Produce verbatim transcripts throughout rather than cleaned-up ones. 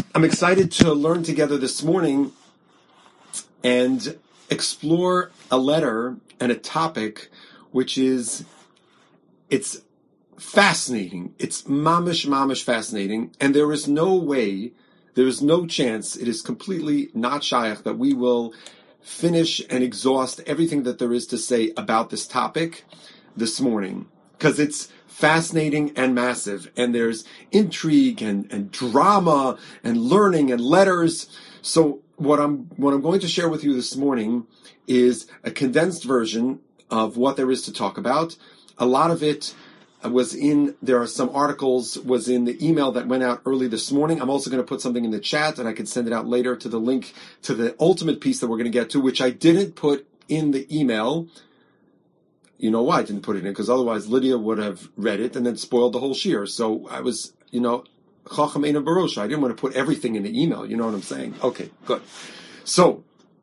I'm excited to learn together this morning and explore a letter and a topic which is, it's fascinating. It's mamish, mamish fascinating. And there is no way, there is no chance, it is completely not shaykh that we will finish and exhaust everything that there is to say about this topic this morning. Because it's fascinating and massive. And there's intrigue and, and drama and learning and letters. So what I'm what I'm going to share with you this morning is a condensed version of what there is to talk about. A lot of it was in, there are some articles, was in the email that went out early this morning. I'm also going to put something in the chat, and I can send it out later to the link to the ultimate piece that we're going to get to, which I didn't put in the email. You know why I didn't put it in? Because otherwise Lydia would have read it and then spoiled the whole shiur. So I was, you know, Chacham Eina Barosha. I didn't want to put everything in the email. You know what I'm saying? Okay, good. So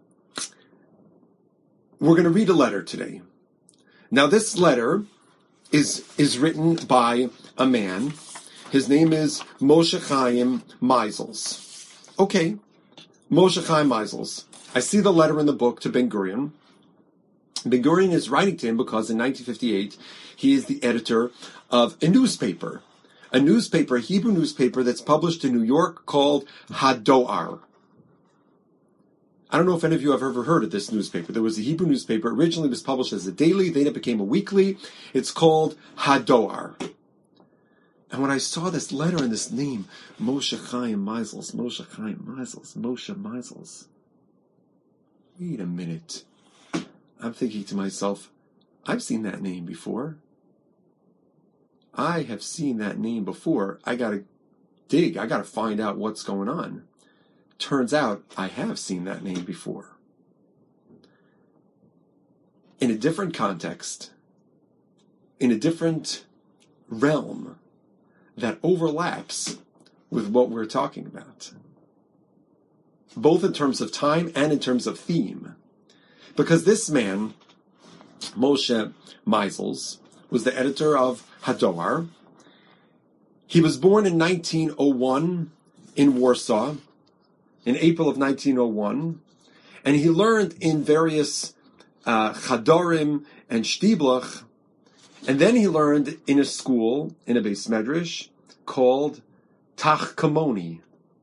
we're going to read a letter today. Now this letter is is written by a man. His name is Moshe Chaim Meisels. Okay, Moshe Chaim Meisels. I see the letter in the book to Ben Gurion. Ben Gurion is writing to him because in nineteen fifty-eight, he is the editor of a newspaper. A newspaper, a Hebrew newspaper that's published in New York called Hadoar. I don't know if any of you have ever heard of this newspaper. There was a Hebrew newspaper. Originally it was published as a daily. Then it became a weekly. It's called Hadoar. And when I saw this letter and this name, Moshe Chaim Meisels, Moshe Chaim Meisels, Moshe Meisels. Wait a minute. I'm thinking to myself, I've seen that name before. I have seen that name before. I gotta dig. I gotta find out what's going on. Turns out I have seen that name before. In a different context, in a different realm that overlaps with what we're talking about. Both in terms of time and in terms of theme. Because this man, Moshe Meisels, was the editor of Hadoar. He was born in nineteen oh one in Warsaw, in April of nineteen oh one, and he learned in various uh, chadorim and shtiblach, and then he learned in a school, in a beis medrash, called Tachkemoni.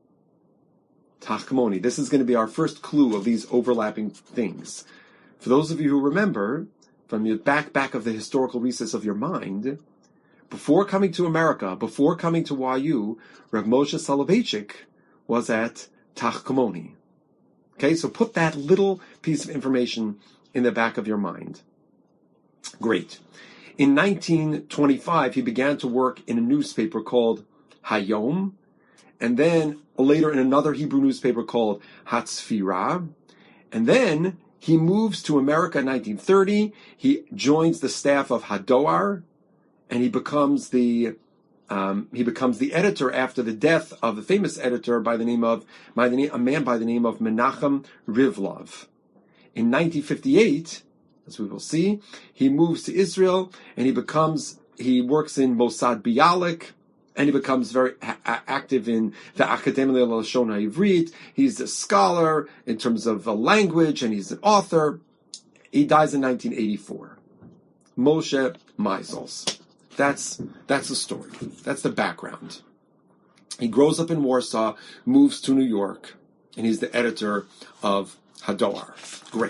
Tachkemoni. This is going to be our first clue of these overlapping things. For those of you who remember, from the back, back of the historical recess of your mind, before coming to America, before coming to Y U, Rav Moshe Soloveitchik was at Tachkemoni. Okay, so put that little piece of information in the back of your mind. Great. In nineteen twenty-five, he began to work in a newspaper called Hayom, and then later in another Hebrew newspaper called Hatzfirah, and then he moves to America in nineteen thirty. He joins the staff of Hadoar, and he becomes the um, he becomes the editor after the death of the famous editor by the name of by the name, a man by the name of Menachem Rivlov. In nineteen fifty-eight, as we will see, he moves to Israel and he becomes he works in Mossad Bialik. And he becomes very a- active in the Akademia Lashon HaIvrit. He's a scholar in terms of uh, language, and he's an author. He dies in nineteen eighty-four. Moshe Meisels. That's that's the story. That's the background. He grows up in Warsaw, moves to New York, and he's the editor of Hadoar. Great.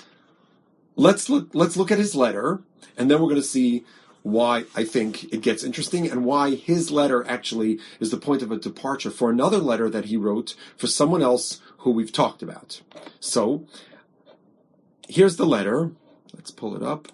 Let's look. Let's look at his letter, and then we're going to see why I think it gets interesting and why his letter actually is the point of a departure for another letter that he wrote for someone else who we've talked about. So, here's the letter. Let's pull it up.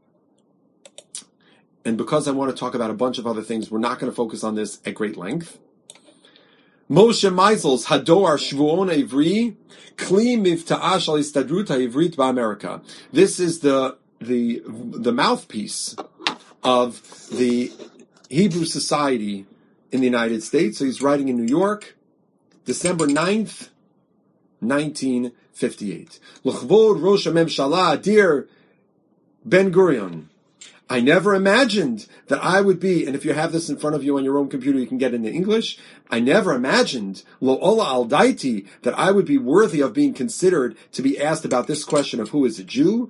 And because I want to talk about a bunch of other things, we're not going to focus on this at great length. Moshe Meisels, Hadoar Shvuon Ivri, Kli Mivta'ash Al Istadrut HaIvrit Ba'Amerika. This is the the the mouthpiece of the Hebrew Society in the United States. So he's writing in New York, December ninth, nineteen fifty-eight. L'chvod Rosh HaMemshala, dear Ben Gurion, I never imagined that I would be, and if you have this in front of you on your own computer, you can get it into English. I never imagined, lo ola al daiti, that I would be worthy of being considered to be asked about this question of who is a Jew.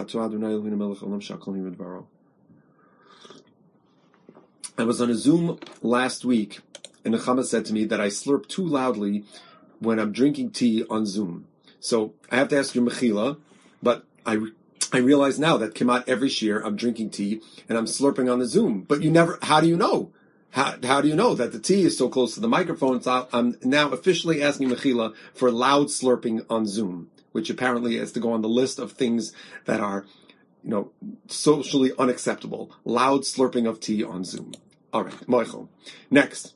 I was on a Zoom last week, and Nechama said to me that I slurp too loudly when I'm drinking tea on Zoom. So I have to ask you, Mechila, but I I realize now that Kemat every shir I'm drinking tea and I'm slurping on the Zoom. But you never, how do you know? How, how do you know that the tea is so close to the microphone? So I'm now officially asking Mechila for loud slurping on Zoom, which apparently has to go on the list of things that are, you know, socially unacceptable. Loud slurping of tea on Zoom. All right, Moichel. Next.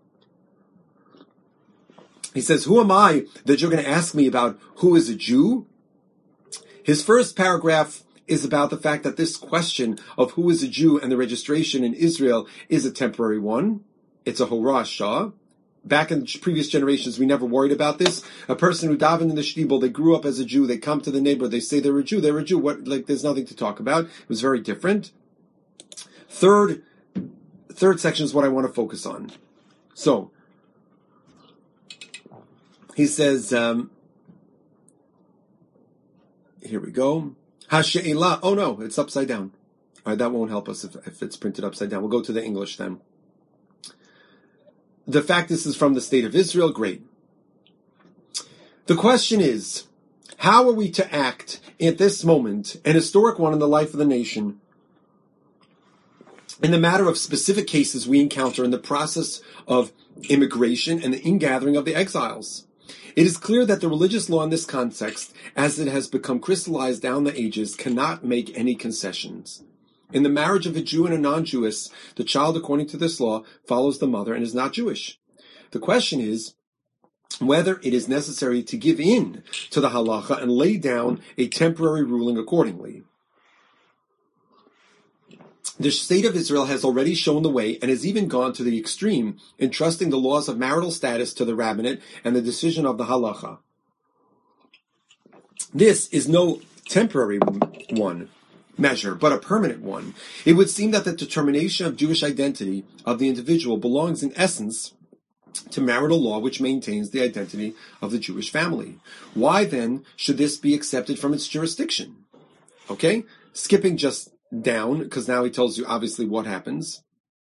He says, who am I that you're going to ask me about who is a Jew? His first paragraph is about the fact that this question of who is a Jew and the registration in Israel is a temporary one. It's a Horah Shah. Back in previous generations, we never worried about this. A person who davened in the shtibel, they grew up as a Jew, they come to the neighbor, they say they're a Jew, they're a Jew. What, like, there's nothing to talk about. It was very different. Third, third section is what I want to focus on. So, he says, um, here we go. Hashe'ela. Oh no, it's upside down. All right, that won't help us if, if it's printed upside down. We'll go to the English then. The fact this is from the state of Israel, great. The question is, how are we to act at this moment, an historic one in the life of the nation, in the matter of specific cases we encounter in the process of immigration and the ingathering of the exiles? It is clear that the religious law in this context, as it has become crystallized down the ages, cannot make any concessions. In the marriage of a Jew and a non-Jewess, the child, according to this law, follows the mother and is not Jewish. The question is whether it is necessary to give in to the halacha and lay down a temporary ruling accordingly. The state of Israel has already shown the way and has even gone to the extreme in trusting the laws of marital status to the rabbinate and the decision of the halacha. This is no temporary one measure, but a permanent one. It would seem that the determination of Jewish identity of the individual belongs in essence to marital law, which maintains the identity of the Jewish family. Why then should this be accepted from its jurisdiction? Okay, skipping just down, because now he tells you obviously what happens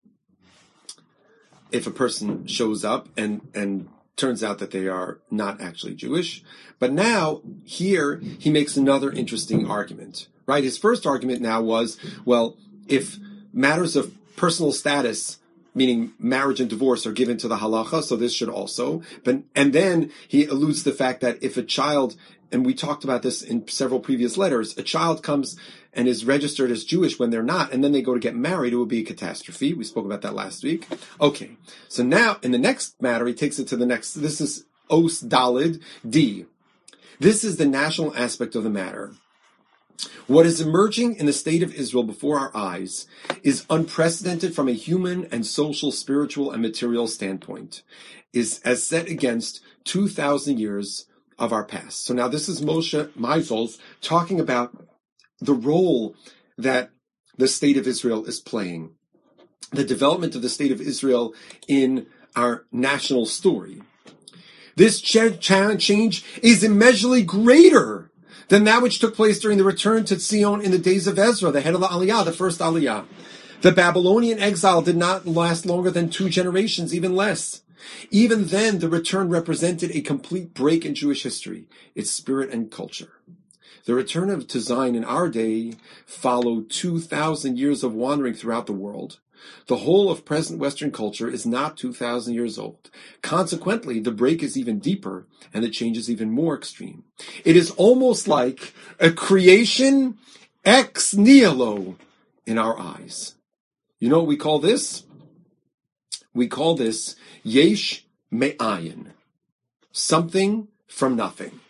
if a person shows up and and turns out that they are not actually Jewish. But now here he makes another interesting argument, right? His first argument now was, well, if matters of personal status, meaning marriage and divorce, are given to the halacha, so this should also. But and then he alludes to the fact that if a child, and we talked about this in several previous letters, a child comes and is registered as Jewish when they're not, and then they go to get married, it would be a catastrophe. We spoke about that last week. Okay, so now in the next matter, he takes it to the next. This is Os Dalid D. This is the national aspect of the matter. What is emerging in the state of Israel before our eyes is unprecedented from a human and social, spiritual, and material standpoint, is as set against two thousand years of our past. So now this is Moshe Meisels talking about the role that the state of Israel is playing, the development of the state of Israel in our national story. This ch- ch- change is immeasurably greater than that which took place during the return to Zion in the days of Ezra, the head of the Aliyah, the first Aliyah. The Babylonian exile did not last longer than two generations, even less. Even then, the return represented a complete break in Jewish history, its spirit and culture. The return of to Zion in our day followed two thousand years of wandering throughout the world. The whole of present Western culture is not two thousand years old. Consequently, the break is even deeper and the change is even more extreme. It is almost like a creation ex nihilo in our eyes. You know what we call this? We call this yesh me'ayin, something from nothing.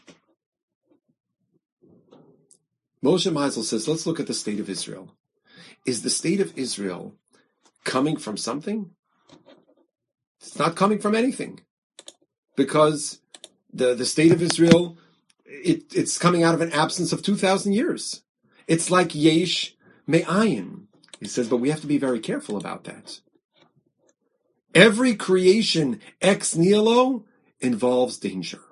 Moshe Meisel says, let's look at the state of Israel. Is the state of Israel coming from something? It's not coming from anything. Because the, the state of Israel, it, it's coming out of an absence of two thousand years. It's like yesh me'ayin. He says, but we have to be very careful about that. Every creation ex nihilo involves danger.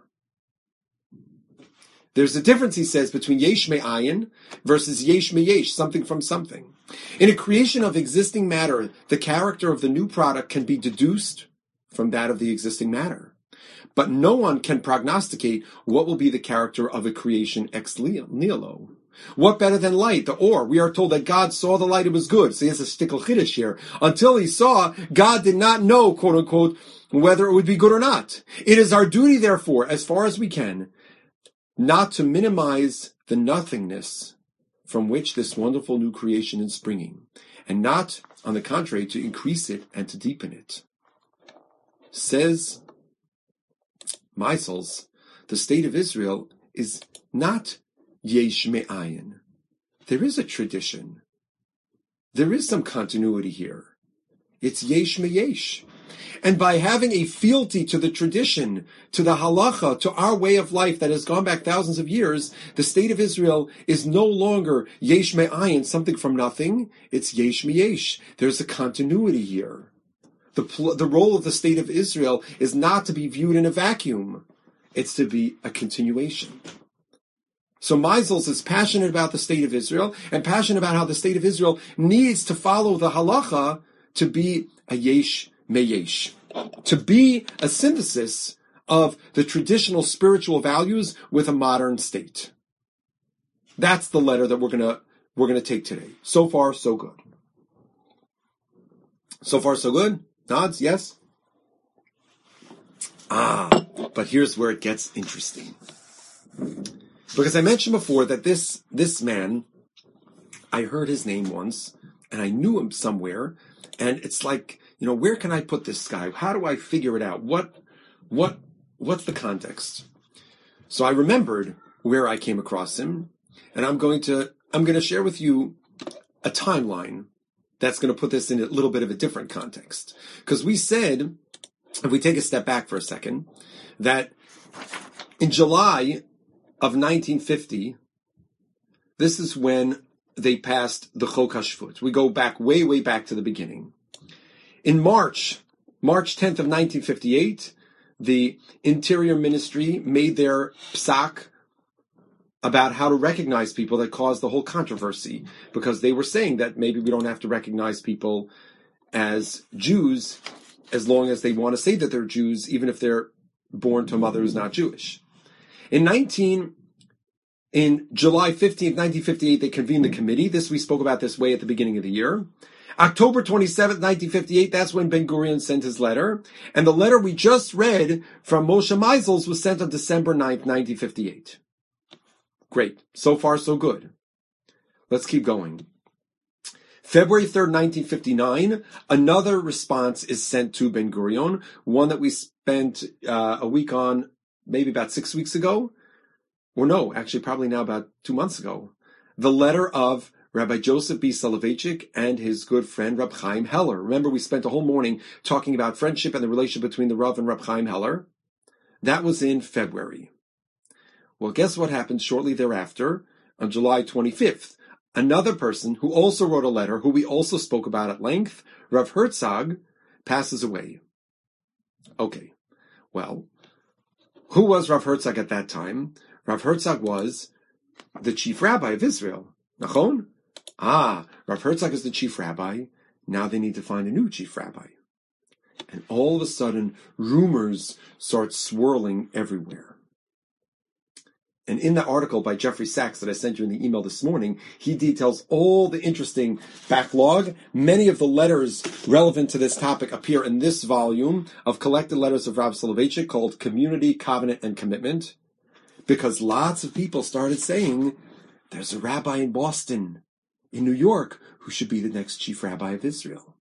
There's a difference, he says, between yesh me'ayin versus yesh me'yesh, something from something. In a creation of existing matter, the character of the new product can be deduced from that of the existing matter. But no one can prognosticate what will be the character of a creation ex nihilo. What better than light, the or? We are told that God saw the light, it was good. So he has a shtickle chiddush here. Until he saw, God did not know, quote unquote, whether it would be good or not. It is our duty, therefore, as far as we can, not to minimize the nothingness from which this wonderful new creation is springing, and not, on the contrary, to increase it and to deepen it. Says Meisels, the state of Israel is not yesh me'ayin. There is a tradition. There is some continuity here. It's yesh me'yesh. And by having a fealty to the tradition, to the halacha, to our way of life that has gone back thousands of years, the state of Israel is no longer yesh me'ayin, something from nothing. It's yesh me'yesh. There's a continuity here. The, pl- the role of the state of Israel is not to be viewed in a vacuum. It's to be a continuation. So Meisels is passionate about the state of Israel and passionate about how the state of Israel needs to follow the halacha to be a yesh me'yesh, to be a synthesis of the traditional spiritual values with a modern state. That's the letter that we're gonna we're gonna take today. So far, so good. So far, so good. Nods, yes. Ah, but here's where it gets interesting. Because I mentioned before that this this man, I heard his name once, and I knew him somewhere, and it's like, you know, where can I put this guy? How do I figure it out? What, what, what's the context? So I remembered where I came across him, and I'm going to I'm going to share with you a timeline that's going to put this in a little bit of a different context. Because we said, if we take a step back for a second, that in July of nineteen fifty, this is when they passed the Chok HaShvut. We go back, way, way back to the beginning. In March, March tenth of nineteen fifty-eight, the Interior Ministry made their psak about how to recognize people that caused the whole controversy, because they were saying that maybe we don't have to recognize people as Jews as long as they want to say that they're Jews, even if they're born to a mother who's not Jewish. In nineteen, in July fifteenth, nineteen fifty-eight, they convened the committee. This, we spoke about this way at the beginning of the year. October twenty-seventh, nineteen fifty-eight, that's when Ben Gurion sent his letter. And the letter we just read from Moshe Meisels was sent on December ninth, nineteen fifty-eight. Great. So far, so good. Let's keep going. February third, nineteen fifty-nine, another response is sent to Ben Gurion, one that we spent uh, a week on maybe about six weeks ago. Or no, actually probably now about two months ago. The letter of Rabbi Joseph B. Soloveitchik and his good friend Rab Chaim Heller. Remember, we spent a whole morning talking about friendship and the relationship between the Rav and Rab Chaim Heller. That was in February. Well, guess what happened shortly thereafter, on July twenty-fifth? Another person who also wrote a letter, who we also spoke about at length, Rav Herzog, passes away. Okay, well, who was Rav Herzog at that time? Rav Herzog was the chief rabbi of Israel. Nachon? Ah, Rav Herzog is the chief rabbi. Now they need to find a new chief rabbi. And all of a sudden, rumors start swirling everywhere. And in the article by Jeffrey Sachs that I sent you in the email this morning, he details all the interesting backlog. Many of the letters relevant to this topic appear in this volume of collected letters of Rav Soloveitchik called Community, Covenant, and Commitment, because lots of people started saying, there's a rabbi in Boston, in New York, who should be the next chief rabbi of Israel.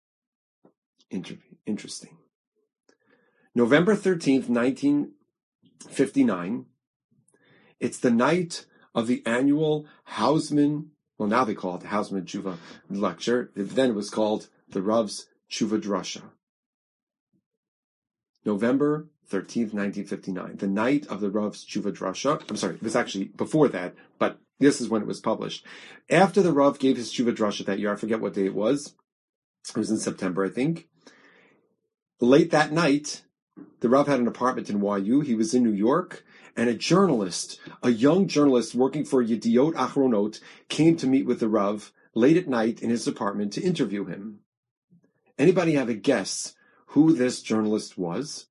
Inter- interesting. November thirteenth, nineteen fifty-nine, it's the night of the annual Hausman, well, now they call it the Hausman Tshuva lecture. Then it was called the Rav's Tshuva Drasha. November thirteenth, nineteen fifty-nine, the night of the Rav's Tshuva Drasha. I'm sorry, it was actually before that, but this is when it was published. After the Rav gave his Tshuva Drasha that year, I forget what day it was. It was in September, I think. Late that night, the Rav had an apartment in Y U. He was in New York, and a journalist, a young journalist working for Yediot Achronot, came to meet with the Rav late at night in his apartment to interview him. Anybody have a guess who this journalist was?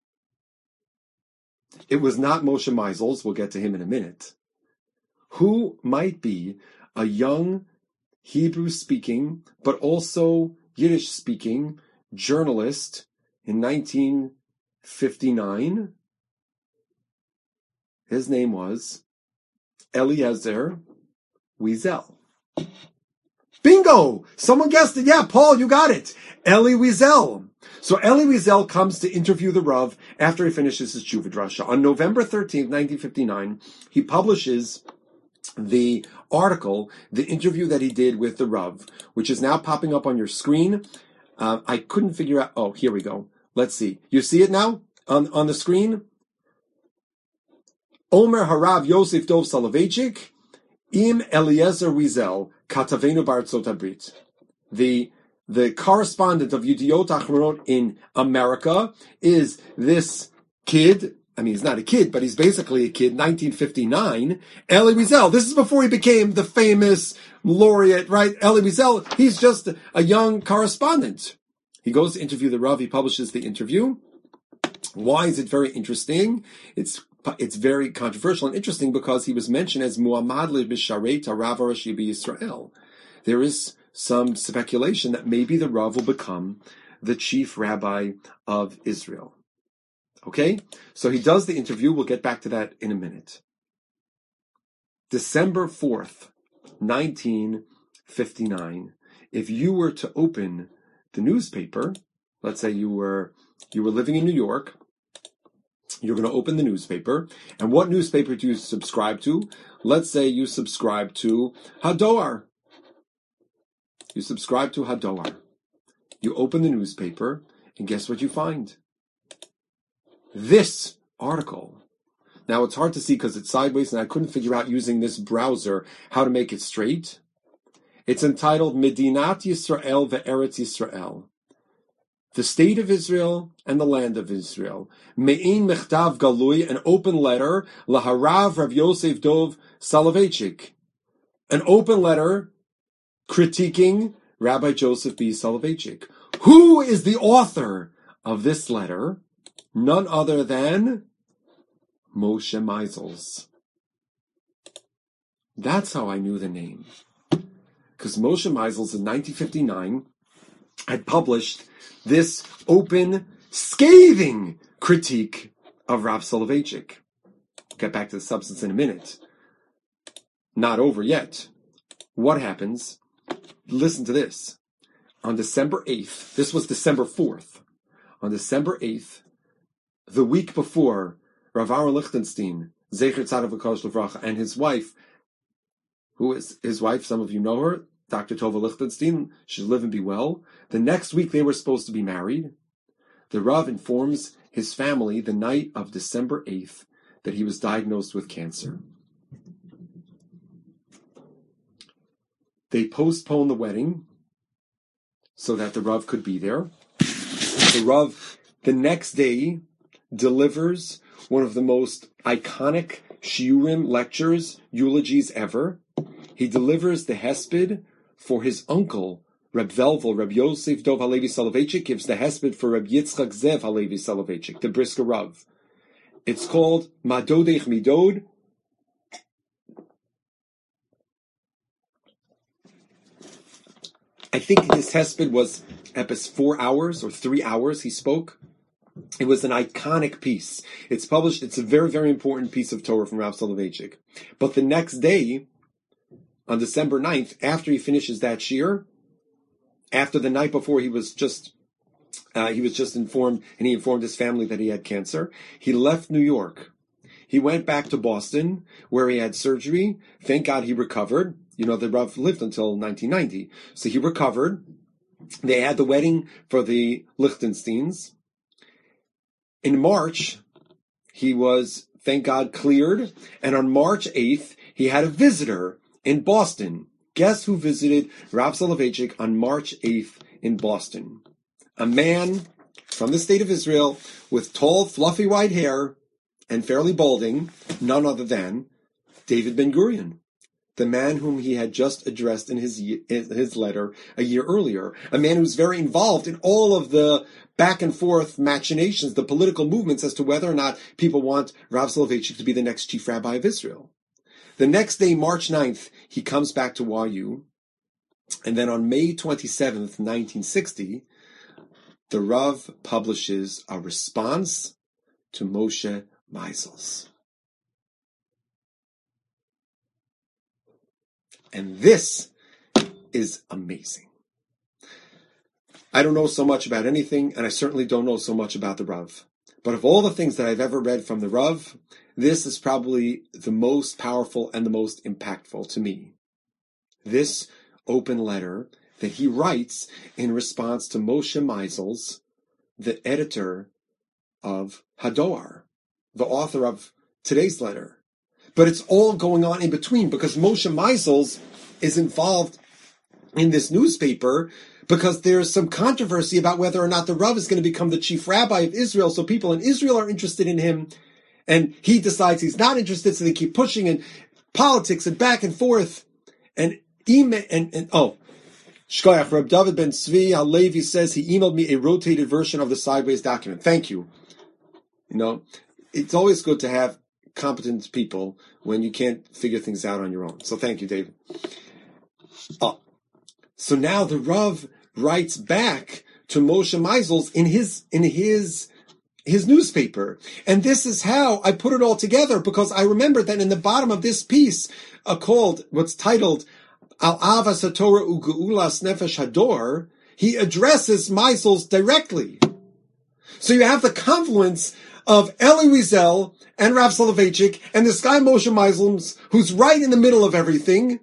It was not Moshe Meisels. We'll get to him in a minute. Who might be a young Hebrew-speaking, but also Yiddish-speaking journalist in nineteen fifty-nine? His name was Eliezer Wiesel. Bingo! Someone guessed it. Yeah, Paul, you got it. Elie Wiesel. So Elie Wiesel comes to interview the Rav after he finishes his Tshuva Drasha. On November thirteenth, nineteen fifty-nine, he publishes the article, the interview that he did with the Rav, which is now popping up on your screen. Uh, I couldn't figure out. Oh, here we go. Let's see. You see it now on, on the screen? Omer Harav Yosef Dov Soloveitchik Im Eliezer Wiesel Katavenu B'Artzot Habrit. The the correspondent of Yediot Achronot in America is this kid. I mean, he's not a kid, but he's basically a kid. nineteen fifty-nine. Elie Wiesel. This is before he became the famous laureate, right? Elie Wiesel. He's just a young correspondent. He goes to interview the Rav. He publishes the interview. Why is it very interesting? It's It's very controversial and interesting because he was mentioned as Muhammad Bisharet Rav Rashi Yisrael. There is some speculation that maybe the Rav will become the chief rabbi of Israel. Okay? So he does the interview. We'll get back to that in a minute. December fourth, nineteen fifty-nine. If you were to open the newspaper, let's say you were you were living in New York, you're going to open the newspaper. And what newspaper do you subscribe to? Let's say you subscribe to Hadoar. You subscribe to Hadoar. You open the newspaper, and guess what you find? This article. Now, it's hard to see because it's sideways, and I couldn't figure out using this browser how to make it straight. It's entitled Medinat Yisrael ve'Eretz Yisrael. The state of Israel and the land of Israel. Me'in mechtav galui, an open letter, laharav Rav Yosef Dov Soloveitchik. An open letter critiquing Rabbi Joseph B. Soloveitchik. Who is the author of this letter? None other than Moshe Meisels. That's how I knew the name. Because Moshe Meisels in nineteen fifty-nine had published this open, scathing critique of Rav Soloveitchik. We'll get back to the substance in a minute. Not over yet. What happens? Listen to this. On December eighth, this was December fourth, on December eighth, the week before, Rav Aaron Lichtenstein, Zecher Tzadok V'Kodesh L'Vracha, and his wife, who is his wife, some of you know her, Doctor Tova Lichtenstein, should live and be well. The next week they were supposed to be married. The Rav informs his family the night of December eighth that he was diagnosed with cancer. They postponed the wedding so that the Rav could be there. The Rav, the next day, delivers one of the most iconic shiurim lectures, eulogies ever. He delivers the hesped for his uncle, Reb Velvel. Reb Yosef Dov Halevi Soloveitchik gives the hesped for Reb Yitzchak Zev Halevi Soloveitchik, the Brisker Rav. It's called Madodech Midod. I think this hesped was epis four hours or three hours he spoke. It was an iconic piece. It's published, it's a very, very important piece of Torah from Rav Soloveitchik. But the next day, on December ninth, after he finishes that shir, after the night before he was just, uh, he was just informed, and he informed his family that he had cancer, he left New York. He went back to Boston, where he had surgery. Thank God he recovered. You know, the Rav lived until nineteen ninety. So he recovered. They had the wedding for the Lichtensteins. In March, he was, thank God, cleared. And on March eighth, he had a visitor in Boston. Guess who visited Rav Soloveitchik on March eighth in Boston? A man from the state of Israel with tall, fluffy white hair and fairly balding, none other than David Ben-Gurion, the man whom he had just addressed in his his letter a year earlier, a man who's very involved in all of the back and forth machinations, the political movements as to whether or not people want Rav Soloveitchik to be the next chief rabbi of Israel. The next day, March ninth, he comes back to Y U, and then on May twenty-seventh, nineteen sixty, the Rav publishes a response to Moshe Meisels. And this is amazing. I don't know so much about anything, and I certainly don't know so much about the Rav. But of all the things that I've ever read from the Rav, this is probably the most powerful and the most impactful to me. This open letter that he writes in response to Moshe Meisels, the editor of Hador, the author of today's letter. But it's all going on in between because Moshe Meisels is involved in this newspaper because there's some controversy about whether or not the Rav is going to become the chief rabbi of Israel. So people in Israel are interested in him, and he decides he's not interested, so they keep pushing, and politics and back and forth. And email and, and oh, Shkoyach, Reb David Ben Tzvi Halevi says he emailed me a rotated version of the sideways document. Thank you. You know, it's always good to have competent people when you can't figure things out on your own. So thank you, David. Oh, so now the Rav writes back to Moshe Meisels in his in his his newspaper, and this is how I put it all together because I remember that in the bottom of this piece, uh, called what's titled Al Avas HaTorah U'Geulas Nefesh Hador, he addresses Meisels directly. So you have the confluence of Elie Wiesel and Rav Soloveitchik, and this guy Moshe Meisels, who's right in the middle of everything.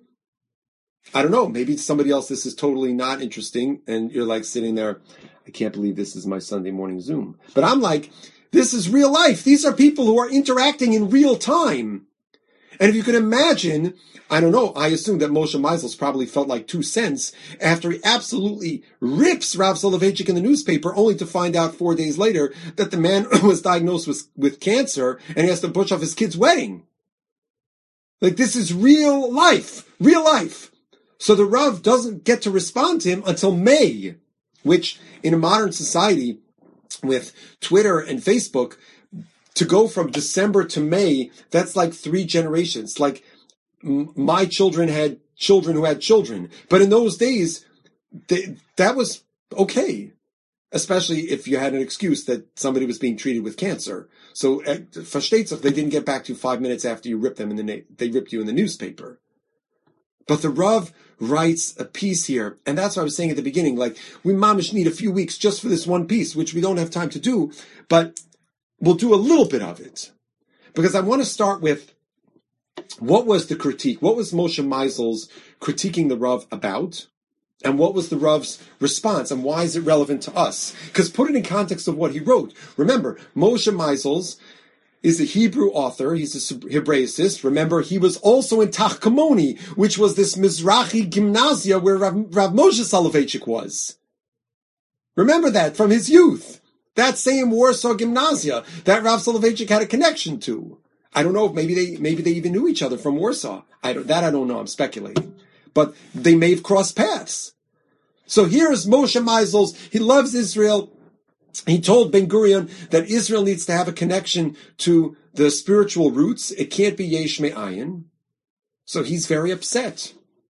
I don't know, maybe to somebody else this is totally not interesting, and you're like sitting there, I can't believe this is my Sunday morning Zoom. But I'm like, this is real life. These are people who are interacting in real time. And if you can imagine, I don't know, I assume that Moshe Meisels probably felt like two cents after he absolutely rips Rav Soloveitchik in the newspaper, only to find out four days later that the man was diagnosed with, with cancer and he has to push off his kid's wedding. Like, this is real life, real life. So the Rav doesn't get to respond to him until May, which in a modern society with Twitter and Facebook, to go from December to May, that's like three generations. Like, m- my children had children who had children. But in those days, they, that was okay. Especially if you had an excuse that somebody was being treated with cancer. So, for Shtetzach, they didn't get back to you five minutes after you ripped them in the na- they ripped you in the newspaper. But the Rav writes a piece here, and that's what I was saying at the beginning, like, we mamish need a few weeks just for this one piece, which we don't have time to do, but we'll do a little bit of it. Because I want to start with, what was the critique? What was Moshe Meisels critiquing the Rav about? And what was the Rav's response? And why is it relevant to us? Because put it in context of what he wrote. Remember, Moshe Meisels is a Hebrew author. He's a Hebraicist. Remember, he was also in Tachkamoni, which was this Mizrahi gymnasia where Rav, Rav Moshe Soloveitchik was. Remember that from his youth. That same Warsaw Gymnasia that Rav Soloveitchik had a connection to. I don't know if maybe they maybe they even knew each other from Warsaw. I don't, that I don't know. I'm speculating. But they may have crossed paths. So here's Moshe Meisels. He loves Israel. He told Ben-Gurion that Israel needs to have a connection to the spiritual roots. It can't be Yesh Me'ayin. So he's very upset.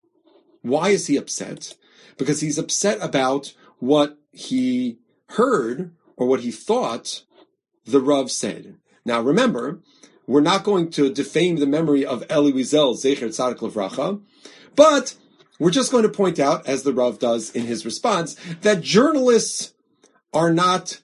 Why is he upset? Because he's upset about what he heard or what he thought the Rav said. Now remember, we're not going to defame the memory of Elie Wiesel, Zecher Tzadik Livracha, but we're just going to point out, as the Rav does in his response, that journalists are not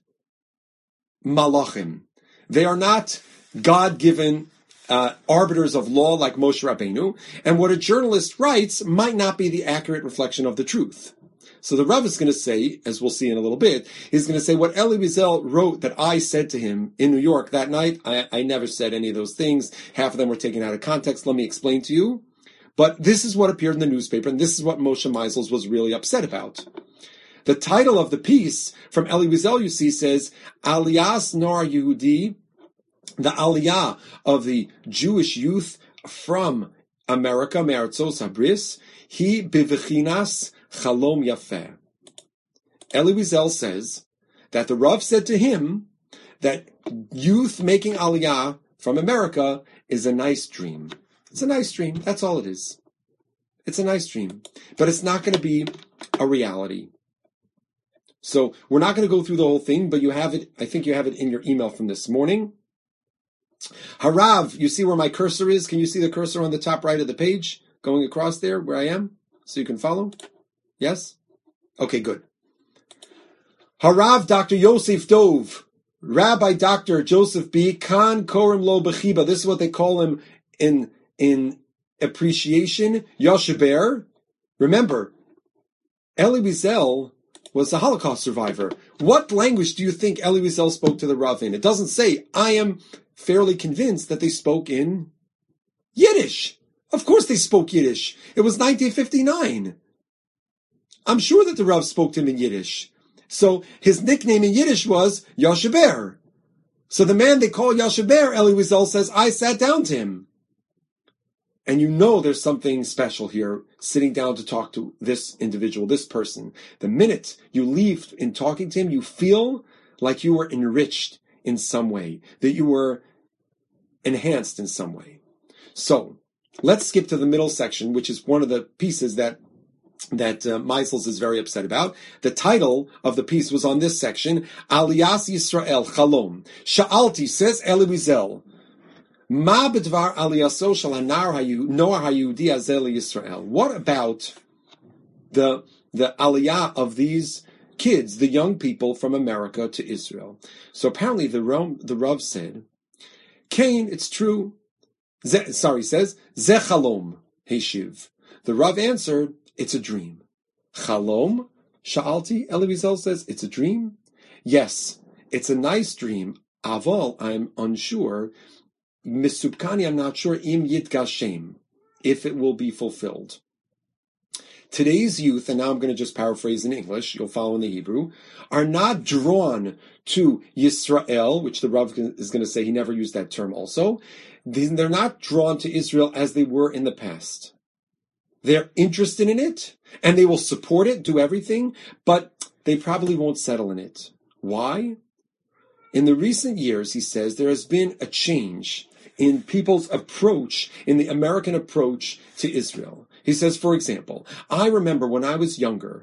malachim. They are not God-given uh, arbiters of law like Moshe Rabbeinu, and what a journalist writes might not be the accurate reflection of the truth. So the Rav is going to say, as we'll see in a little bit, he's going to say what Elie Wiesel wrote that I said to him in New York that night. I, I never said any of those things. Half of them were taken out of context. Let me explain to you. But this is what appeared in the newspaper, and this is what Moshe Meisels was really upset about. The title of the piece from Elie Wiesel, you see, says, Aliyas Nor Yehudi, the Aliyah of the Jewish youth from America, Me'artzos Habris, he bivichinas Chalom Yafeh. Elie Wiesel says that the Rav said to him that youth making Aliyah from America is a nice dream. It's a nice dream. That's all it is. It's a nice dream. But it's not going to be a reality. So we're not going to go through the whole thing, but you have it, I think you have it in your email from this morning. Harav, you see where my cursor is? Can you see the cursor on the top right of the page? Going across there where I am? So you can follow? Yes? Okay, good. Harav Doctor Yosef Dov, Rabbi Doctor Joseph B. Khan Korim Lo Bechiba. This is what they call him in, in appreciation. Yosheber. Remember, Elie Wiesel was a Holocaust survivor. What language do you think Elie Wiesel spoke to the Rav in? It doesn't say. I am fairly convinced that they spoke in Yiddish. Of course they spoke Yiddish. It was nineteen fifty-nine. I'm sure that the Rav spoke to him in Yiddish. So his nickname in Yiddish was Yosheber. So the man they call Yosheber, Elie Wiesel says, I sat down to him. And you know there's something special here, sitting down to talk to this individual, this person. The minute you leave in talking to him, you feel like you were enriched in some way, that you were enhanced in some way. So let's skip to the middle section, which is one of the pieces that that uh, Meisels is very upset about. The title of the piece was on this section, Aliyas Yisrael Chalom. Sha'alti, says Elie Wiesel, Ma b'dvar aliyaso shel hanar hayu noah hayudi azel Yisrael. What about the the aliyah of these kids, the young people from America to Israel? So apparently the Rav, the Rav said, Cain, it's true. Ze, sorry, says Ze chalom heshiv. The Rav answered, it's a dream. Chalom, sha'alti. Elie Wiesel says, it's a dream. Yes, it's a nice dream. Aval, I'm unsure. Misubkani, I'm not sure, im yitgashem, if it will be fulfilled. Today's youth, and now I'm going to just paraphrase in English, you'll follow in the Hebrew, are not drawn to Yisrael, which the Rav is going to say he never used that term also. They're not drawn to Israel as they were in the past. They're interested in it, and they will support it, do everything, but they probably won't settle in it. Why? In the recent years, he says, there has been a change in people's approach, in the American approach to Israel. He says, for example, I remember when I was younger,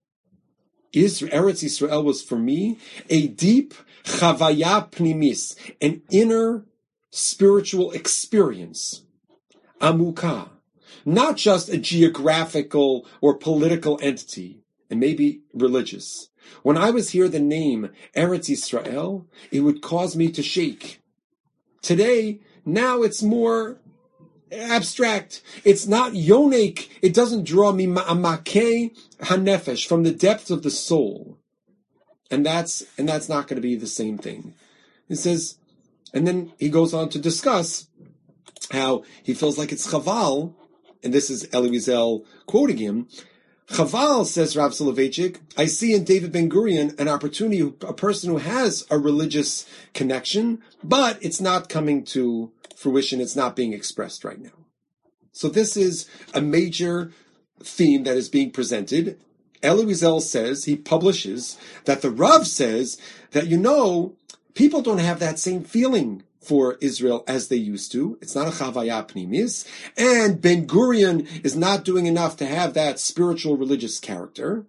Israel, Eretz Yisrael was for me a deep chavaya pnimis, an inner spiritual experience, amukah, not just a geographical or political entity, and maybe religious. When I was hear the name Eretz Yisrael, it would cause me to shake. Today, now it's more abstract. It's not yonik. It doesn't draw me ma'amakei hanefesh, from the depths of the soul. And that's and that's not going to be the same thing. He says, and then he goes on to discuss how he feels like it's chaval, and this is Elie Wiesel quoting him. Chaval, says Rav Soloveitchik, I see in David Ben-Gurion an opportunity, a person who has a religious connection, but it's not coming to fruition, it's not being expressed right now. So this is a major theme that is being presented. Elie Wiesel says, he publishes, that the Rav says that, you know, people don't have that same feeling for Israel as they used to. It's not a chavaya pnimis. And Ben-Gurion is not doing enough to have that spiritual religious character.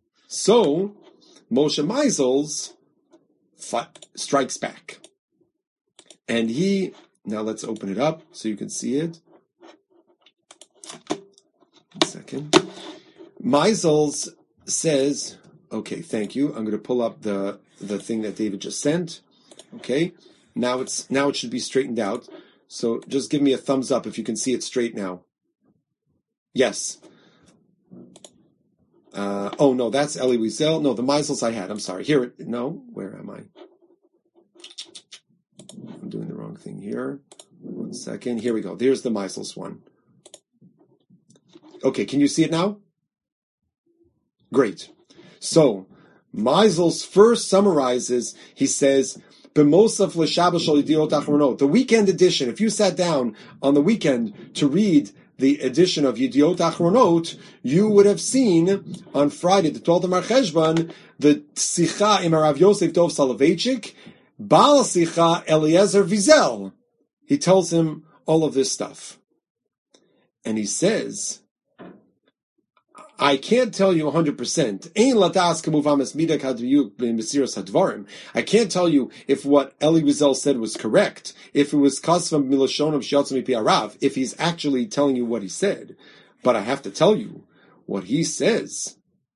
So, Moshe Meisels fi- strikes back. And he, now let's open it up so you can see it. One second. Meisels says, okay, thank you. I'm going to pull up the, the thing that David just sent. Okay. Now it's now it should be straightened out. So just give me a thumbs up if you can see it straight now. Yes. Uh, oh no, that's Elie Wiesel. No, the Meisels I had. I'm sorry. Here, no. Where am I? I'm doing the wrong thing here. One second. Here we go. There's the Meisels one. Okay, can you see it now? Great. So, Meisels first summarizes, he says, B'mosaf l'shabbos shel Yediot Achronos. The weekend edition, if you sat down on the weekend to read the edition of Yediot Achronot, you would have seen on Friday, the twelfth of Mar Cheshvan, the Sicha im Rav Yosef Dov Soloveitchik, Baal Sicha Eliezer Wiesel. He tells him all of this stuff. And he says, I can't tell you one hundred percent. I can't tell you if what Elie Wiesel said was correct, if it was Kasvam Miloshonim Shiatzu Mipi Arav, if he's actually telling you what he said. But I have to tell you, what he says,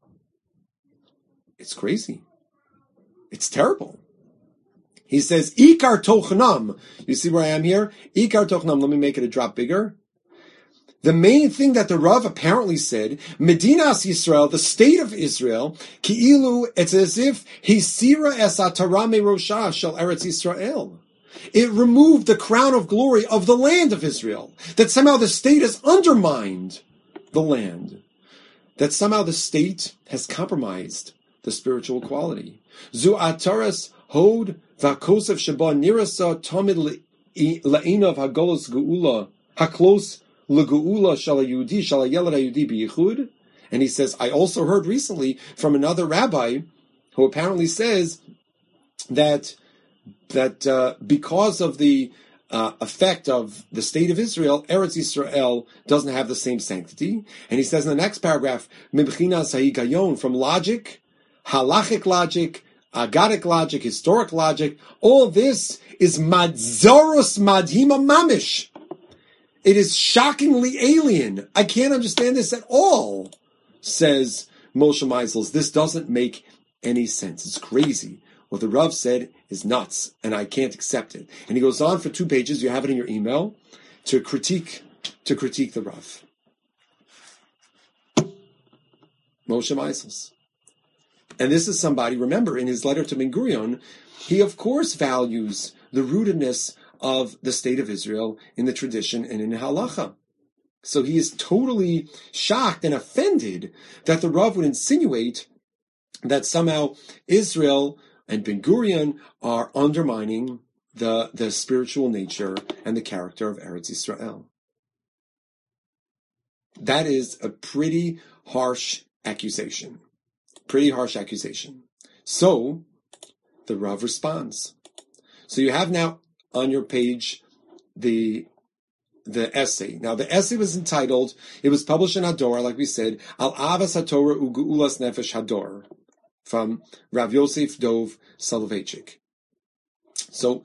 it's crazy. It's terrible. He says, Ikar Tochnam. You see where I am here? Ikar Tochnam. Let me make it a drop bigger. The main thing that the Rav apparently said, Medinas Yisrael, the state of Israel, Ki'ilu, it's as if Hisira es atara me'rosha shel Eretz Yisrael. It removed the crown of glory of the land of Israel. That somehow the state has undermined the land. That somehow the state has compromised the spiritual quality. Zu ataras hod v'akosef sheba nirasa tamid la'inav hagolos geula haklos L'geula shala Yehudi shala yelad Yehudi b'yichud, and he says, I also heard recently from another rabbi who apparently says that that uh, because of the uh, effect of the state of Israel, Eretz Yisrael doesn't have the same sanctity. And he says in the next paragraph, Mibchinas hahigayon, from logic, halachic logic, agadic logic, historic logic, all this is madzoros madhima mamish. It is shockingly alien. I can't understand this at all, says Moshe Meisels. This doesn't make any sense. It's crazy. What the Rav said is nuts, and I can't accept it. And he goes on for two pages, you have it in your email, to critique to critique the Rav. Moshe Meisels. And this is somebody, remember, in his letter to Ben Gurion, he of course values the rootedness of the state of Israel in the tradition and in halacha. So he is totally shocked and offended that the Rav would insinuate that somehow Israel and Ben Gurion are undermining the, the spiritual nature and the character of Eretz Yisrael. That is a pretty harsh accusation. Pretty harsh accusation. So the Rav responds. So you have now on your page, the the essay. Now, the essay was entitled, it was published in Hador, like we said, Al Avas HaTorah U'Geulas Nefesh Hador, from Rav Yosef Dov Soloveitchik. So,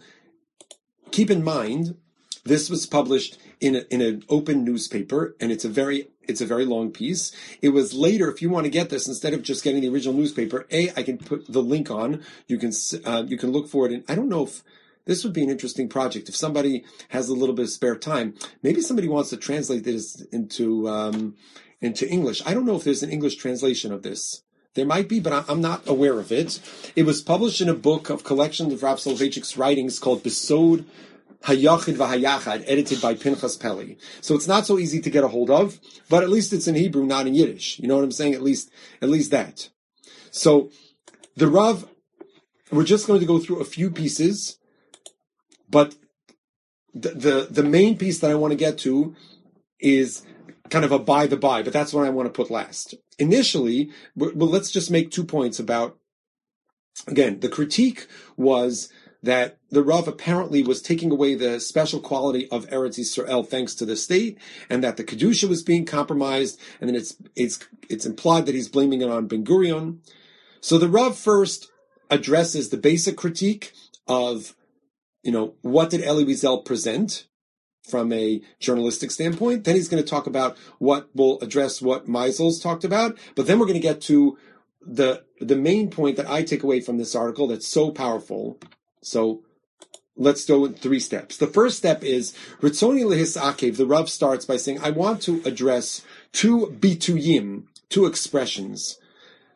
keep in mind, this was published in a, in an open newspaper, and it's a very it's a very long piece. It was later, if you want to get this, instead of just getting the original newspaper, A, I can put the link on. You can uh, you can look for it, and I don't know if this would be an interesting project. If somebody has a little bit of spare time, maybe somebody wants to translate this into um, into English. I don't know if there's an English translation of this. There might be, but I'm not aware of it. It was published in a book of collection of Rav Soloveitchik's writings called Besod Hayachid V'Hayachad, edited by Pinchas Peli. So it's not so easy to get a hold of, but at least it's in Hebrew, not in Yiddish. You know what I'm saying? At least, at least that. So the Rav, we're just going to go through a few pieces. But the, the the main piece that I want to get to is kind of a by the by, but that's what I want to put last. Initially, well, let's just make two points about, again, the critique was that the Rav apparently was taking away the special quality of Eretz Yisrael thanks to the state, and that the Kedusha was being compromised, and then it's it's it's implied that he's blaming it on Ben Gurion. So the Rav first addresses the basic critique of, you know, what did Elie Wiesel present from a journalistic standpoint? Then he's going to talk about what will address what Meisels talked about. But then we're going to get to the the main point that I take away from this article that's so powerful. So let's go in three steps. The first step is Ritzoni Lehis Akev. The Rav starts by saying, I want to address two bituyim, two expressions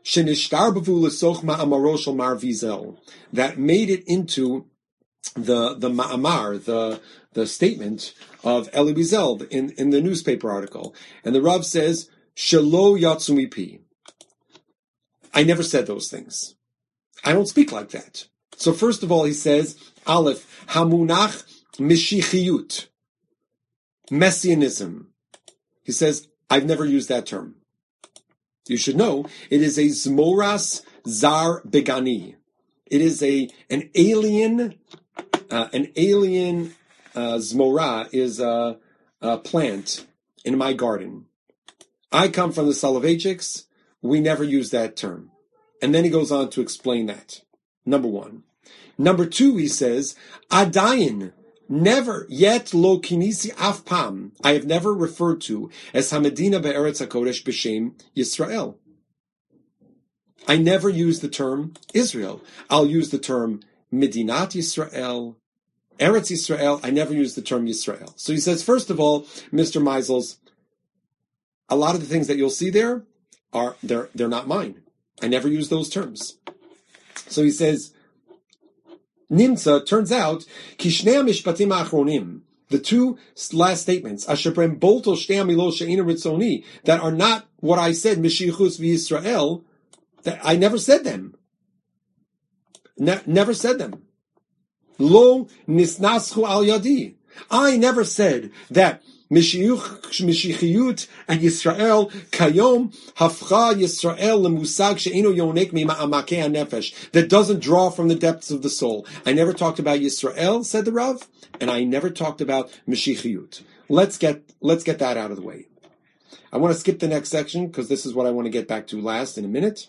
shenishtarbavu l'soch ma'amaro shel Mar Wiesel, that made it into the the ma'amar, the the statement of Elie Wiesel in, in the newspaper article. And the Rav says, Shelo yatsu mipi. I never said those things. I don't speak like that. So first of all, he says, Aleph, hamunach mishichiyut, messianism. He says, I've never used that term. You should know, it is a zmoras zar begani. It is a an alien, uh, an alien uh, zmora is a, a plant in my garden. I come from the Soloveitchiks. We never use that term. And then he goes on to explain that. Number one. Number two, he says, Adayin, never yet lo kinisi afpam. I have never referred to as Hamedina be'eretz HaKodesh b'shem Yisrael. I never use the term Israel. I'll use the term Medinat Yisrael, Eretz Yisrael. I never use the term Yisrael. So he says, first of all, Mister Meisels, a lot of the things that you'll see there are, they're, they're not mine. I never use those terms. So he says, Nimtza, turns out, Kishnei mishpatim achronim, the two last statements, Asherbrem bolto shtei amilot she'eina ritzoni, that are not what I said, Mishichus v'Yisrael, that I never said them. Ne- never said them. Lo nisnaschu al yadi. I never said that Mishichiyut and Yisrael kayom hafcha Yisrael lemusag she'eno yonek mima'amakei hanefesh, that doesn't draw from the depths of the soul. I never talked about Yisrael, said the Rav, and I never talked about Mishichiyut. Let's get let's get that out of the way. I want to skip the next section because this is what I want to get back to last in a minute.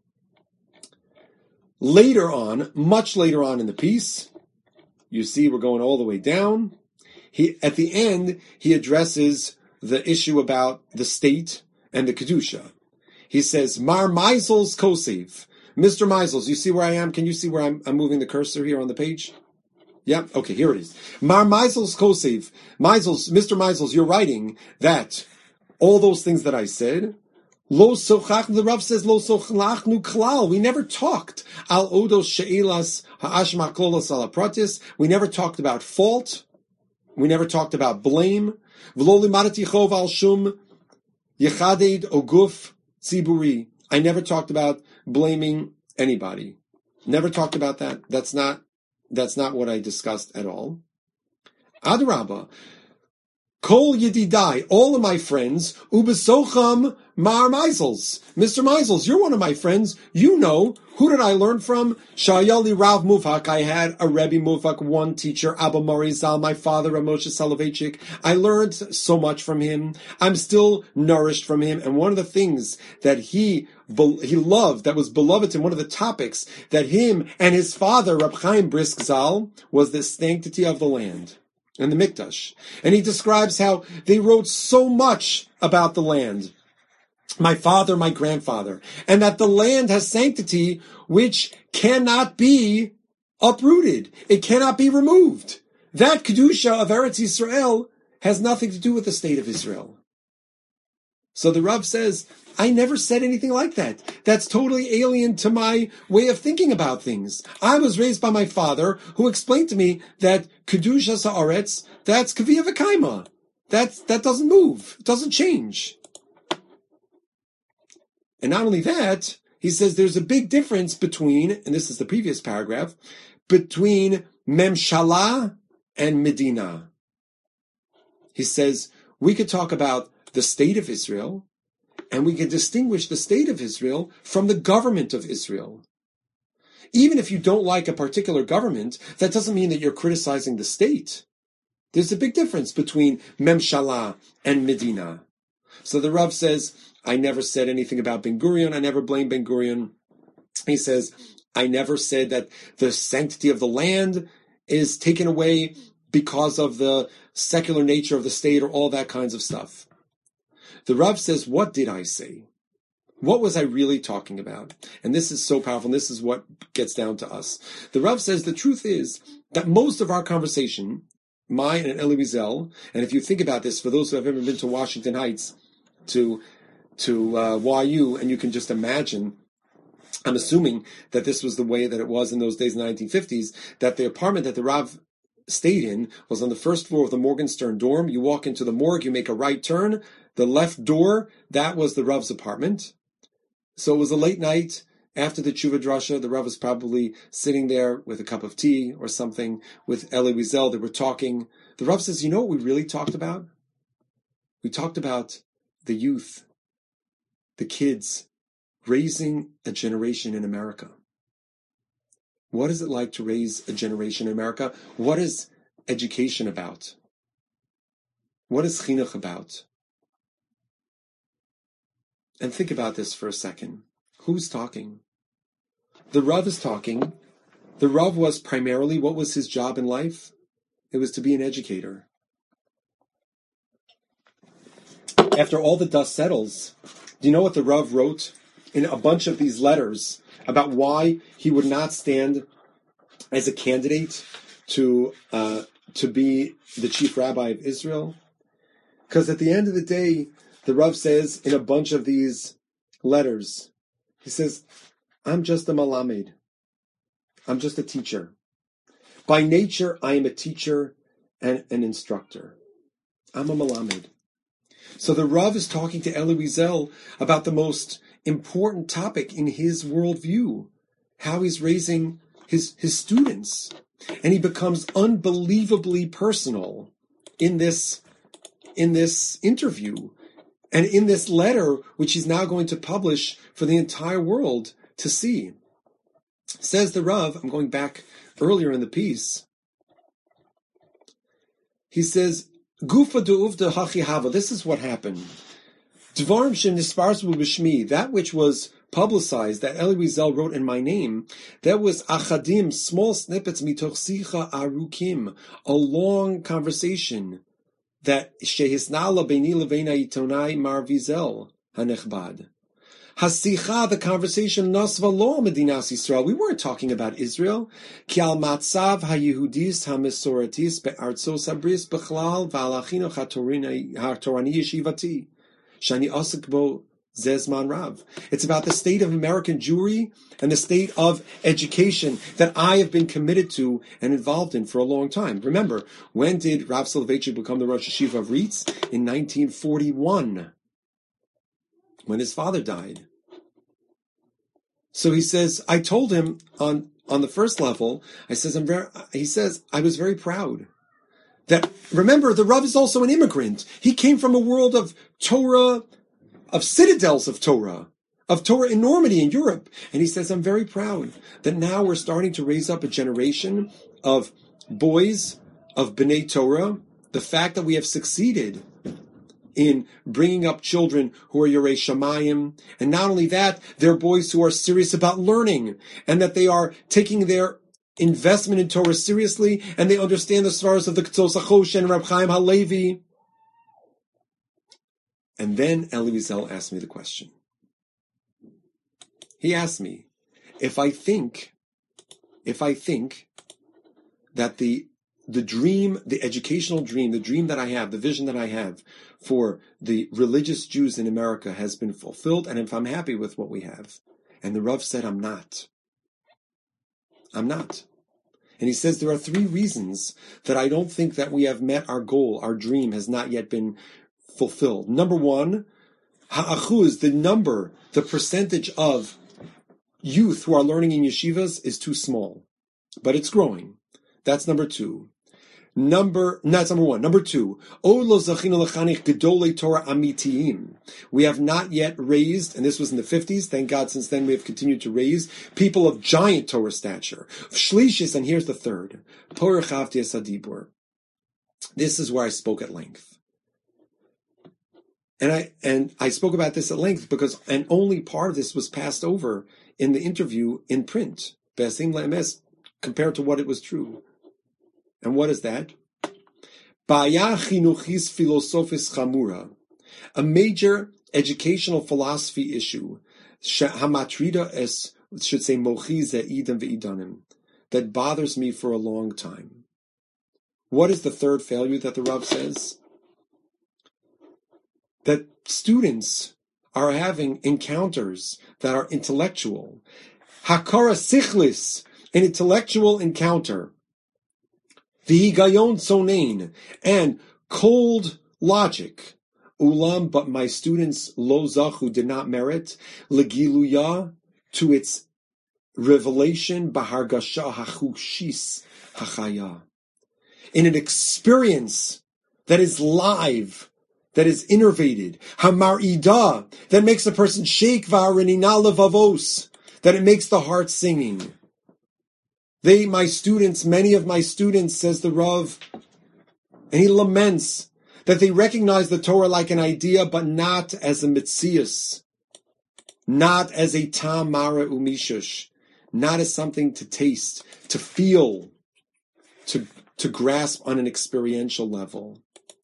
Later on, much later on in the piece, you see we're going all the way down. He, at the end, he addresses the issue about the state and the Kedusha. He says, Mar Meisels Kosev. Mister Meisels, you see where I am? Can you see where I'm, I'm moving the cursor here on the page? Yeah? Okay, here it is. Mar Meisels Kosev. Meisels, Mister Meisels, you're writing that all those things that I said, Lo sochach, the Rav says, Lo sochachnu klal. We never talked. Al odos she'ilas ha'ashma klolos ala pratis. We never talked about fault. We never talked about blame. V'lo limadati chov al shum yechaded oguf tziburi. I never talked about blaming anybody. Never talked about that. That's not, that's not what I discussed at all. Adrabah. Kol Yedidai, all of my friends, Ubesocham Mar Meisels. Mister Meisels, you're one of my friends. You know, who did I learn from? Shayali Rav Muvhak. I had a Rebbe Muvhak, one teacher, Abba Mori Zal, my father, Moshe Soloveitchik. I learned so much from him. I'm still nourished from him. And one of the things that he he loved, that was beloved to him, one of the topics that him and his father, Rab Chaim Brisk Zal, was the sanctity of the land and the Mikdash. And he describes how they wrote so much about the land, my father, my grandfather, and that the land has sanctity which cannot be uprooted. It cannot be removed. That Kedusha of Eretz Yisrael has nothing to do with the state of Israel. So the Rav says, I never said anything like that. That's totally alien to my way of thinking about things. I was raised by my father, who explained to me that Kedusha Sa'aretz, that's Kaviyah V'Kaima. That's, that doesn't move. It doesn't change. And not only that, he says there's a big difference between, and this is the previous paragraph, between Memshala and Medina. He says, we could talk about the state of Israel, and we can distinguish the state of Israel from the government of Israel. Even if you don't like a particular government, that doesn't mean that you're criticizing the state. There's a big difference between Memshala and Medina. So the Rav says, I never said anything about Ben Gurion. I never blamed Ben Gurion. He says, I never said that the sanctity of the land is taken away because of the secular nature of the state or all that kinds of stuff. The Rav says, what did I say? What was I really talking about? And this is so powerful, and this is what gets down to us. The Rav says the truth is that most of our conversation, mine and Elie Wiesel, and if you think about this, for those who have ever been to Washington Heights, to to uh, Y U, and you can just imagine I'm assuming that this was the way that it was in those days in the nineteen fifties, that the apartment that the Rav stayed in was on the first floor of the Morgenstern dorm. You walk into the morgue, you make a right turn, the left door, that was the Rav's apartment. So it was a late night after the Tshuva Drasha. The Rav was probably sitting there with a cup of tea or something with Elie Wiesel. They were talking. The Rav says, you know what we really talked about? We talked about the youth, the kids, raising a generation in America. What is it like to raise a generation in America? What is education about? What is chinuch about? And think about this for a second. Who's talking? The Rav is talking. The Rav was primarily, what was his job in life? It was to be an educator. After all the dust settles, do you know what the Rav wrote in a bunch of these letters about why he would not stand as a candidate to uh, to be the chief rabbi of Israel? Because at the end of the day, the Rav says in a bunch of these letters, he says, I'm just a malamed. I'm just a teacher. By nature, I am a teacher and an instructor. I'm a malamed. So the Rav is talking to Elie Wiesel about the most important topic in his worldview, how he's raising his, his students. And he becomes unbelievably personal in this, in this interview and in this letter, which he's now going to publish for the entire world to see. Says the Rav, I'm going back earlier in the piece, he says, Gufa du'uvda hachi hava, this is what happened. Dvarim shem nisparzu b'shmi, that which was publicized, that Elie Wiesel wrote in my name, that was achadim, small snippets, mitoch sicha arukim, a long conversation, that shehisnala beini leveina itonai Mar Wiesel hanechbad. Hasicha, the conversation, nasva lo medinas Yisrael. We weren't talking about Israel. Ki al matzav hayehudis hamisoratis be'artzos habris bechlal v'al achinoch hatorani yeshivati shani asik bo zezman rav. It's about the state of American Jewry and the state of education that I have been committed to and involved in for a long time. Remember, when did Rav Soloveitchik become the Rosh Yeshiva of Ritz? In nineteen forty-one. When his father died. So he says, I told him on, on the first level, I says, I'm very, he says, I was very proud that, remember, the Rav is also an immigrant. He came from a world of Torah, of citadels of Torah, of Torah enormity in Europe. And he says, I'm very proud that now we're starting to raise up a generation of boys of B'nai Torah. The fact that we have succeeded in bringing up children who are Yorei Shamayim. And not only that, they're boys who are serious about learning and that they are taking their investment in Torah seriously and they understand the stars of the Ketzos HaChosh and Reb Chaim HaLevi. And then Elie Wiesel asked me the question. He asked me if I think, if I think that the The dream, the educational dream, the dream that I have, the vision that I have for the religious Jews in America has been fulfilled, and if I'm happy with what we have. And the Rav said, I'm not. I'm not. And he says there are three reasons that I don't think that we have met our goal. Our dream has not yet been fulfilled. Number one, ha'achuz, the number, the percentage of youth who are learning in yeshivas is too small. But it's growing. That's number two. Number, that's number one. Number two, we have not yet raised, and this was in the fifties, thank God since then we have continued to raise, people of giant Torah stature. Shlishis, and here's the third, this is where I spoke at length. And I, and I spoke about this at length because, and only part of this was passed over in the interview in print, compared to what it was true. And what is that? Baya chinuchis philosophis chamura, a major educational philosophy issue, hamatrida es, should say mochi ze'idam ve'idanim, that bothers me for a long time. What is the third failure that the Rav says? That students are having encounters that are intellectual, Hakara sichlis, an intellectual encounter. V'higayon sonein, and cold logic. Ulam, but my students lo zachu did not merit legiluya, to its revelation bahargasha hachushis hachaya, in an experience that is live, that is innervated, hamarida, that makes a person shake v'arinina levavos, that it makes the heart singing. They, my students, many of my students, says the Rav, and he laments that they recognize the Torah like an idea, but not as a mitzias, not as a tam mara umishush, not as something to taste, to feel, to, to grasp on an experiential level.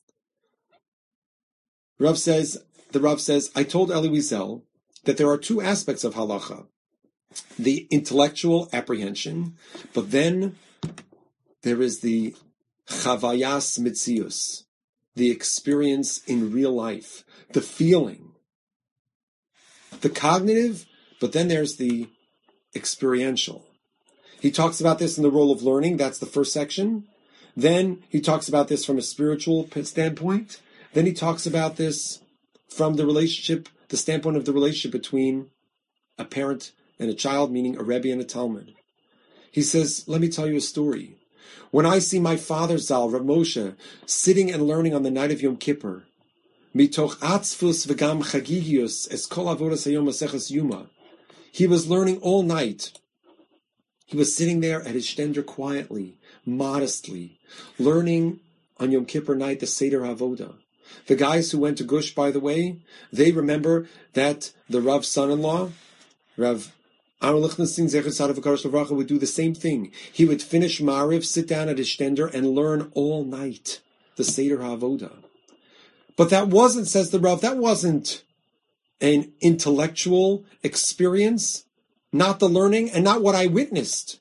Rav says, the Rav says, I told Eli Wiesel that there are two aspects of halacha. The intellectual apprehension, but then there is the chavayas mitzius, the experience in real life, the feeling, the cognitive, but then there's the experiential. He talks about this in the role of learning. That's the first section. Then he talks about this from a spiritual standpoint. Then he talks about this from the relationship, the standpoint of the relationship between a parent and a child, meaning a Rebbe and a Talmud. He says, let me tell you a story. When I see my father Zal, Rav Moshe, sitting and learning on the night of Yom Kippur, mitoch atzfus v'gam chagigius es kol avodas hayom maseches yuma, he was learning all night. He was sitting there at his shtender quietly, modestly, learning on Yom Kippur night the Seder HaAvodah. The guys who went to Gush, by the way, they remember that the Rav's son-in-law, Rav Aaron Lichtenstein Zecher Tzaddik V'Kadosh L'Vracha, would do the same thing. He would finish Mariv, sit down at his shtender, and learn all night the Seder HaAvodah. But that wasn't, says the Rav, that wasn't an intellectual experience, not the learning, and not what I witnessed.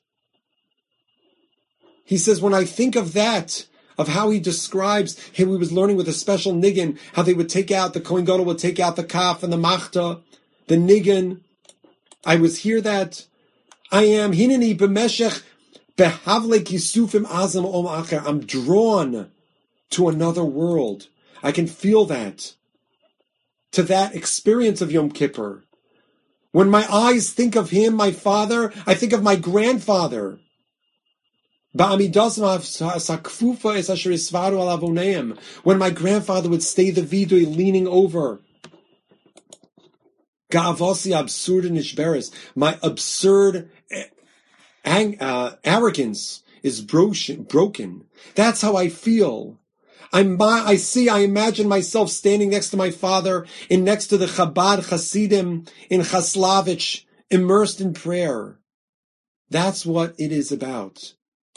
He says, when I think of that, of how he describes how he was learning with a special niggin, how they would take out, the Kohen Gadol would take out the kaf and the machta, the niggin. I was hear that. I am hineni b'meshech behavle kisufim azam om acher. I'm drawn to another world. I can feel that. To that experience of Yom Kippur. When my eyes think of him, my father, I think of my grandfather. When my grandfather would stay the vidui leaning over. My absurd uh, arrogance is broken. That's how I feel. I'm, I see, I imagine myself standing next to my father, in next to the Chabad Hasidim in Chaslavich, immersed in prayer. That's what it is about.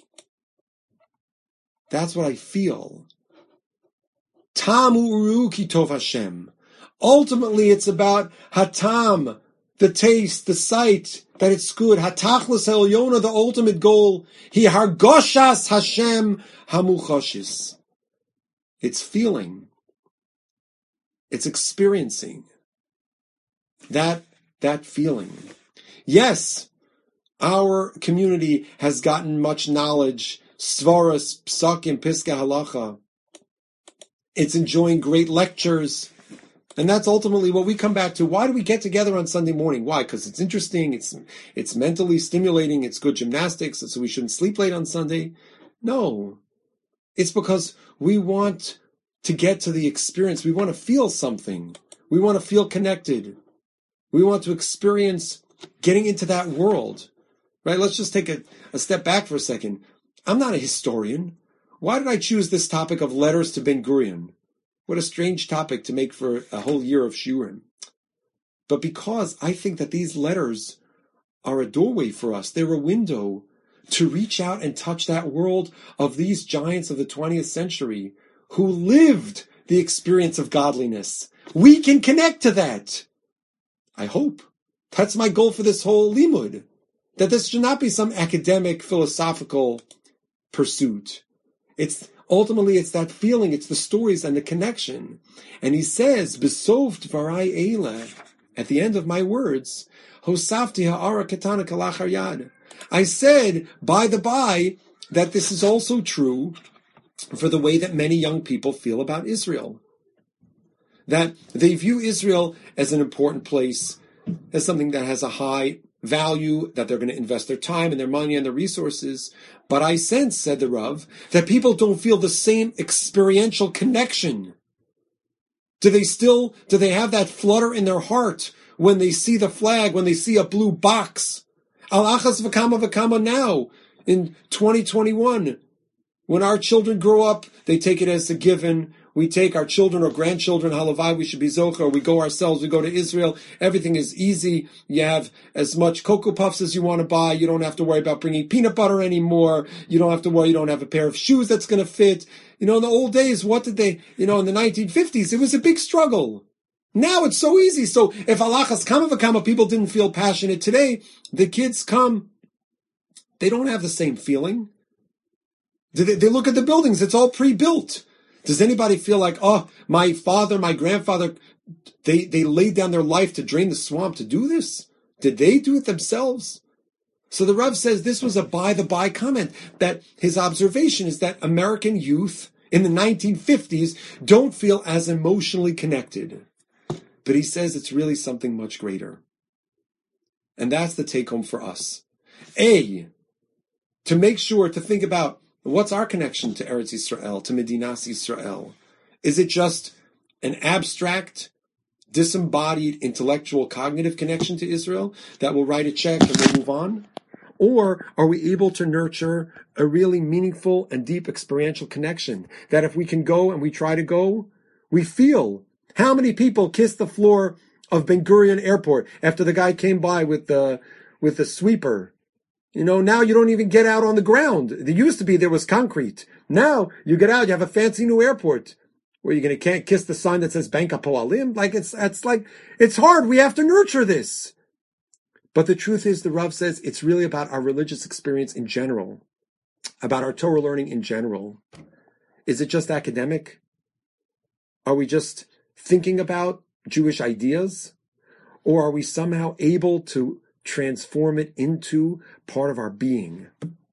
That's what I feel. Tam uru ki tov Hashem. Ultimately, it's about hatam, the taste, the sight, that it's good. Hatachlis Elyona, the ultimate goal. Hi hargoshas Hashem hamuchoshis. It's feeling. It's experiencing. That, that feeling. Yes, our community has gotten much knowledge. Svaras, Psakim, Piska, Halacha. It's enjoying great lectures. And that's ultimately what we come back to. Why do we get together on Sunday morning? Why? Because it's interesting, it's it's mentally stimulating, it's good gymnastics, so we shouldn't sleep late on Sunday. No. It's because we want to get to the experience. We want to feel something. We want to feel connected. We want to experience getting into that world. Right? Let's just take a, a step back for a second. I'm not a historian. Why did I choose this topic of letters to Ben Gurion? What a strange topic to make for a whole year of shiurim. But because I think that these letters are a doorway for us. They're a window to reach out and touch that world of these giants of the twentieth century who lived the experience of godliness. We can connect to that. I hope. That's my goal for this whole limud. That this should not be some academic, philosophical pursuit. It's ultimately it's that feeling, it's the stories and the connection. And he says, Besov dvarai eileh, at the end of my words, Hosafti ha'ara ketana kalachar yad. I said, by the by, that this is also true for the way that many young people feel about Israel. That they view Israel as an important place, as something that has a high value, that they're going to invest their time and their money and their resources. But I sense, said the Rav, that people don't feel the same experiential connection. Do they still, do they have that flutter in their heart when they see the flag, when they see a blue box? Al achas v'kama v'kama now, in twenty twenty-one. When our children grow up, they take it as a given. We take our children or grandchildren, halavai, we should be zocher, or we go ourselves, we go to Israel. Everything is easy. You have as much Cocoa Puffs as you want to buy. You don't have to worry about bringing peanut butter anymore. You don't have to worry, you don't have a pair of shoes that's going to fit. You know, in the old days, what did they, you know, in the nineteen fifties, it was a big struggle. Now it's so easy. So if alachas kama v'kama people didn't feel passionate today, the kids come, they don't have the same feeling. They, they look at the buildings, it's all pre-built. Does anybody feel like, oh, my father, my grandfather, they, they laid down their life to drain the swamp to do this? Did they do it themselves? So the Rav says this was a by-the-by comment, that his observation is that American youth in the nineteen fifties don't feel as emotionally connected. But he says it's really something much greater. And that's the take-home for us. A, to make sure to think about, what's our connection to Eretz Yisrael, to Medinas Yisrael? Is it just an abstract, disembodied, intellectual, cognitive connection to Israel that will write a check and we'll move on? Or are we able to nurture a really meaningful and deep experiential connection that if we can go and we try to go, we feel? How many people kissed the floor of Ben Gurion Airport after the guy came by with the, with the sweeper? You know, now you don't even get out on the ground. There used to be, there was concrete. Now you get out, you have a fancy new airport. Where you're going to can't kiss the sign that says Bank HaPoalim? Like it's, it's like, it's hard. We have to nurture this. But the truth is, the Rav says, it's really about our religious experience in general. About our Torah learning in general. Is it just academic? Are we just thinking about Jewish ideas? Or are we somehow able to transform it into part of our being?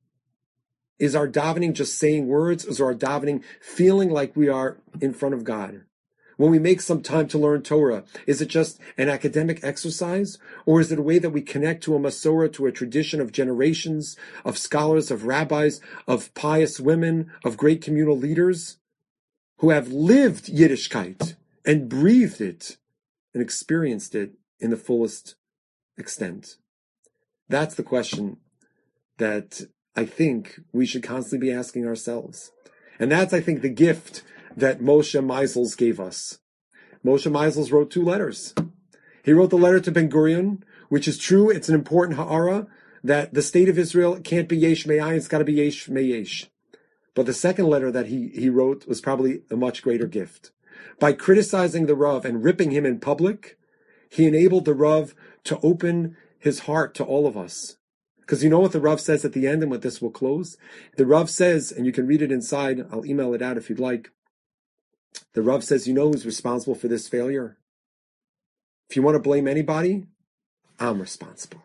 Is our davening just saying words? Is our davening feeling like we are in front of God? When we make some time to learn Torah, is it just an academic exercise? Or is it a way that we connect to a Masorah, to a tradition of generations, of scholars, of rabbis, of pious women, of great communal leaders who have lived Yiddishkeit and breathed it and experienced it in the fullest extent? That's the question that I think we should constantly be asking ourselves. And that's, I think, the gift that Moshe Meisels gave us. Moshe Meisels wrote two letters. He wrote the letter to Ben Gurion, which is true. It's an important ha'ara that the state of Israel can't be yesh me'ayin, it's got to be yesh me'yesh. But the second letter that he, he wrote was probably a much greater gift. By criticizing the Rav and ripping him in public, he enabled the Rav to open his heart to all of us. Because you know what the Rav says at the end, and what this will close? The Rav says, and you can read it inside, I'll email it out if you'd like. The Rav says, you know who's responsible for this failure? If you want to blame anybody, I'm responsible.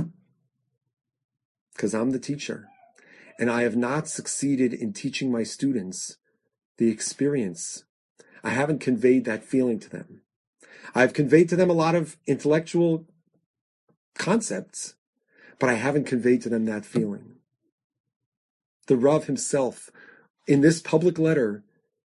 Because I'm the teacher. And I have not succeeded in teaching my students the experience. I haven't conveyed that feeling to them. I've conveyed to them a lot of intellectual concepts, but I haven't conveyed to them that feeling. The Rav himself, in this public letter,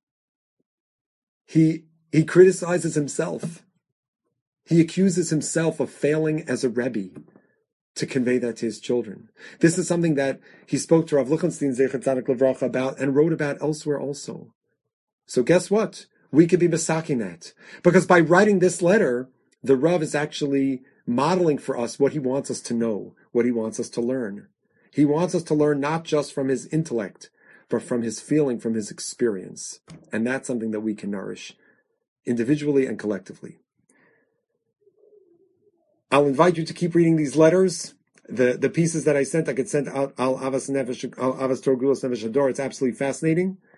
he, he criticizes himself. He accuses himself of failing as a Rebbe to convey that to his children. This is something that he spoke to Rav Lichtenstein Zecher Tzadik Livracha about and wrote about elsewhere also. So guess what? We could be misaking that. Because by writing this letter, the Rav is actually modeling for us what he wants us to know, what he wants us to learn. He wants us to learn not just from his intellect, but from his feeling, from his experience. And that's something that we can nourish individually and collectively. I'll invite you to keep reading these letters. The the pieces that I sent, I could send out Al Avas Nefesh, Al Avas Torah Gevulos Nefesh Hador. It's absolutely fascinating.